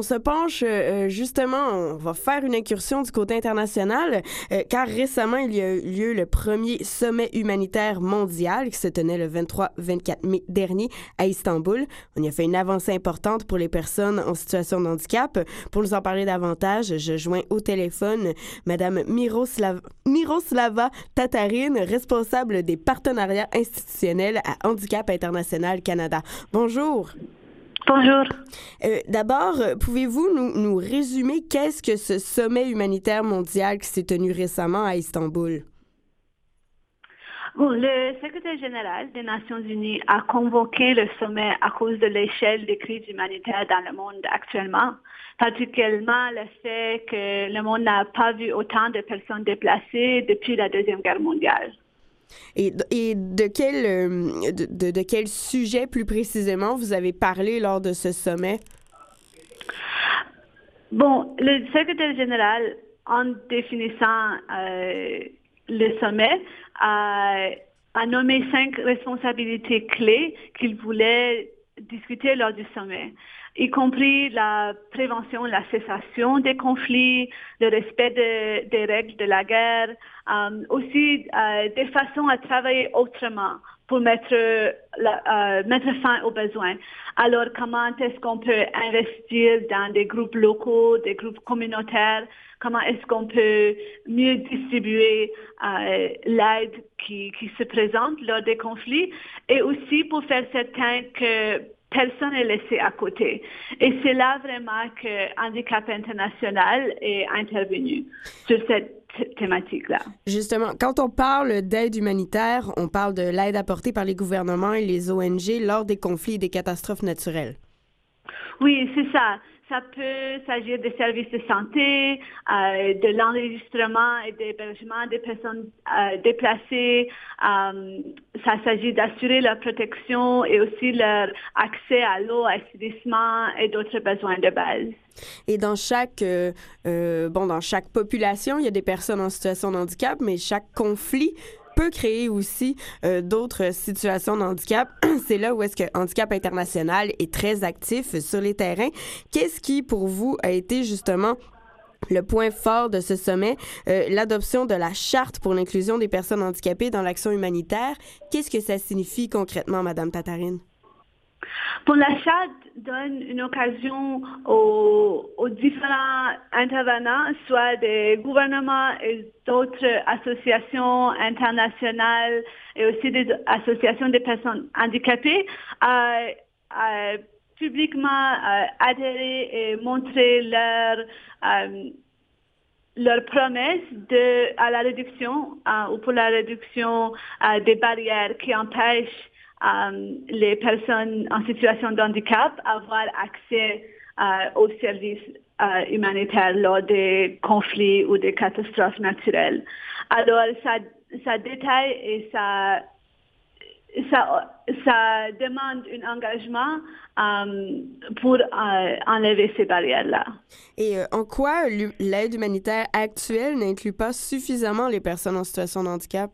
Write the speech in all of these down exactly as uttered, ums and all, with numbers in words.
on se penche euh, justement, on va faire une incursion du côté international, euh, car récemment, il y a eu lieu le premier sommet humanitaire mondial qui se tenait le vingt-trois vingt-quatre mai dernier à Istanbul. On y a fait une avancée importante pour les personnes en situation de handicap. Pour nous en parler davantage, je joins au téléphone Madame Miroslava, Miroslava Tatarine, responsable des partenariats institutionnels à Handicap International Canada. Bonjour. Bonjour. Euh, d'abord, pouvez-vous nous, nous résumer qu'est-ce que ce sommet humanitaire mondial qui s'est tenu récemment à Istanbul? Bon, le secrétaire général des Nations Unies a convoqué le sommet à cause de l'échelle des crises humanitaires dans le monde actuellement, particulièrement le fait que le monde n'a pas vu autant de personnes déplacées depuis la Deuxième Guerre mondiale. Et, et de, quel, de, de, de quel sujet plus précisément vous avez parlé lors de ce sommet? Bon, le secrétaire général, en définissant euh, le sommet, a, a nommé cinq responsabilités clés qu'il voulait discuter lors du sommet, y compris la prévention, la cessation des conflits, le respect de, des règles de la guerre, euh, aussi euh, des façons à travailler autrement pour mettre, la, euh, mettre fin aux besoins. Alors, comment est-ce qu'on peut investir dans des groupes locaux, des groupes communautaires? Comment est-ce qu'on peut mieux distribuer euh, l'aide qui, qui se présente lors des conflits? Et aussi pour faire certain que personne n'est laissé à côté. Et c'est là vraiment que Handicap International est intervenu sur cette thématique-là. Justement, quand on parle d'aide humanitaire, on parle de l'aide apportée par les gouvernements et les O N G lors des conflits et des catastrophes naturelles. Oui, c'est ça. Ça peut s'agir des services de santé, euh, de l'enregistrement et d'hébergement des personnes euh, déplacées. Euh, ça s'agit d'assurer leur protection et aussi leur accès à l'eau, à l'assainissement et d'autres besoins de base. Et dans chaque, euh, euh, bon, dans chaque population, il y a des personnes en situation de handicap, mais chaque conflit peut créer aussi euh, d'autres situations de handicap. C'est là où est-ce que Handicap International est très actif sur les terrains. Qu'est-ce qui, pour vous, a été justement le point fort de ce sommet, euh, l'adoption de la charte pour l'inclusion des personnes handicapées dans l'action humanitaire? Qu'est-ce que ça signifie concrètement, Madame Tatarine? Pour la charte donne une occasion aux, aux différents intervenants, soit des gouvernements et d'autres associations internationales et aussi des associations des personnes handicapées, à, à publiquement à adhérer et montrer leur euh, leur promesse de, à la réduction euh, ou pour la réduction euh, des barrières qui empêchent Um, les personnes en situation de handicap avoir accès uh, aux services uh, humanitaires lors des conflits ou des catastrophes naturelles. Alors, ça, ça détaille et ça, ça, ça demande un engagement um, pour uh, enlever ces barrières-là. Et euh, en quoi l'aide humanitaire actuelle n'inclut pas suffisamment les personnes en situation de handicap?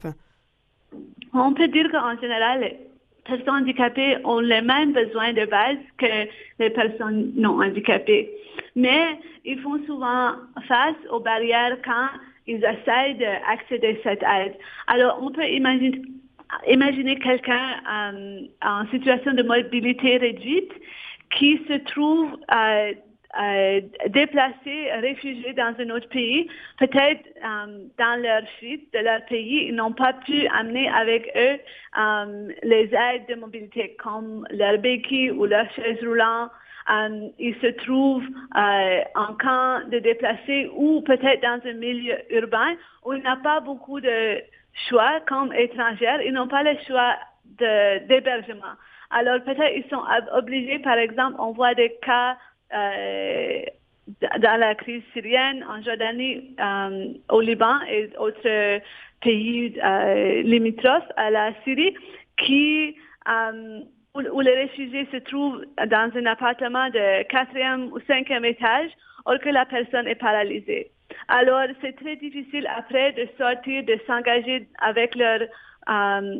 On peut dire qu'en général, les personnes handicapées ont les mêmes besoins de base que les personnes non handicapées. Mais ils font souvent face aux barrières quand ils essaient d'accéder à cette aide. Alors, on peut imaginer, imaginer quelqu'un euh, en situation de mobilité réduite qui se trouve euh, Euh, déplacés, réfugiés dans un autre pays, peut-être euh, dans leur fuite de leur pays, ils n'ont pas pu amener avec eux euh, les aides de mobilité comme leur béquille ou leur chaise roulante. Euh, ils se trouvent euh, en camp de déplacés ou peut-être dans un milieu urbain où il n'y a pas beaucoup de choix comme étrangères. Ils n'ont pas le choix de, d'hébergement. Alors peut-être ils sont obligés, par exemple, on voit des cas Euh, dans la crise syrienne, en Jordanie, euh, au Liban et autres pays euh, limitrophes à la Syrie, qui, euh, où, où les réfugiés se trouvent dans un appartement de quatrième ou cinquième étage, or que la personne est paralysée. Alors, c'est très difficile après de sortir, de s'engager avec leur euh,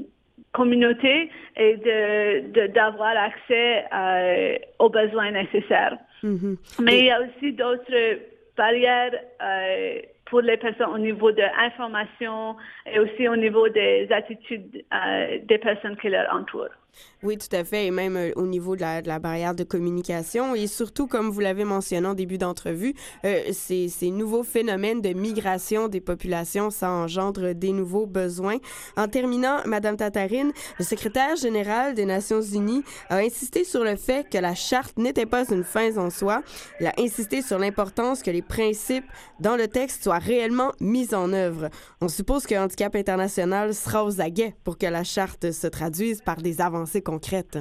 communauté et de, de, d'avoir accès euh, aux besoins nécessaires. Mm-hmm. Mais Et... il y a aussi d'autres barrières euh, pour les personnes au niveau de l'information et aussi au niveau des attitudes euh, des personnes qui leur entourent. Oui, tout à fait, et même euh, au niveau de la, de la barrière de communication et surtout, comme vous l'avez mentionné en début d'entrevue, euh, ces, ces nouveaux phénomènes de migration des populations, ça engendre des nouveaux besoins. En terminant, Madame Tatarine, le secrétaire général des Nations Unies a insisté sur le fait que la charte n'était pas une fin en soi. Il a insisté sur l'importance que les principes dans le texte soient réellement mis en œuvre. On suppose que Handicap International sera aux aguets pour que la charte se traduise par des avancées concrètes.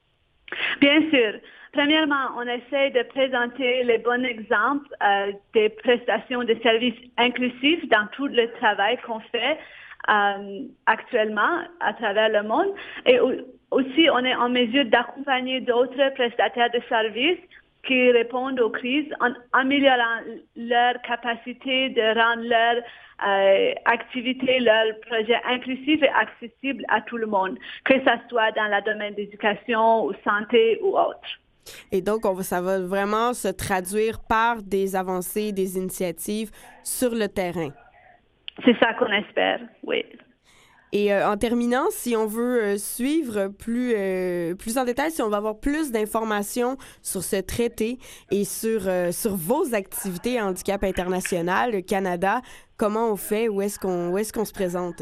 Bien sûr. Premièrement, on essaie de présenter les bons exemples euh, des prestations de services inclusifs dans tout le travail qu'on fait euh, actuellement à travers le monde. Et aussi, on est en mesure d'accompagner d'autres prestataires de services qui répondent aux crises en améliorant leur capacité de rendre leur euh, activité, leur projet inclusif et accessible à tout le monde, que ce soit dans le domaine d'éducation ou santé ou autre. Et donc, on va, ça va vraiment se traduire par des avancées, des initiatives sur le terrain. C'est ça qu'on espère, oui. Et euh, en terminant, si on veut euh, suivre plus, euh, plus en détail, si on va avoir plus d'informations sur ce traité et sur, euh, sur vos activités Handicap International, Canada, comment on fait? Où est-ce qu'on, où est-ce qu'on se présente?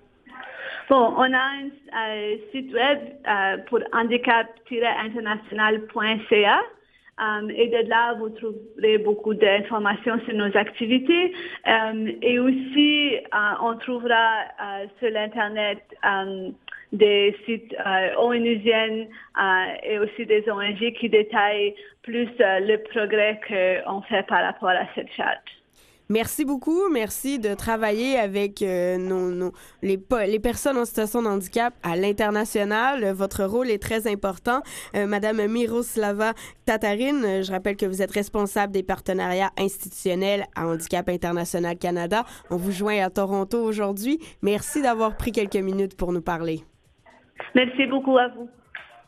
Bon, on a un euh, site web euh, pour handicap tiret international point c a. Um, et de là, vous trouverez beaucoup d'informations sur nos activités. Um, et aussi, uh, on trouvera uh, sur l'Internet um, des sites uh, onusiennes uh, et aussi des O N G qui détaillent plus uh, le progrès qu'on fait par rapport à cette charte. Merci beaucoup. Merci de travailler avec euh, nos, nos, les, les personnes en situation de handicap à l'international. Votre rôle est très important. Euh, Madame Miroslava Tatarine, je rappelle que vous êtes responsable des partenariats institutionnels à Handicap International Canada. On vous joint à Toronto aujourd'hui. Merci d'avoir pris quelques minutes pour nous parler. Merci beaucoup à vous.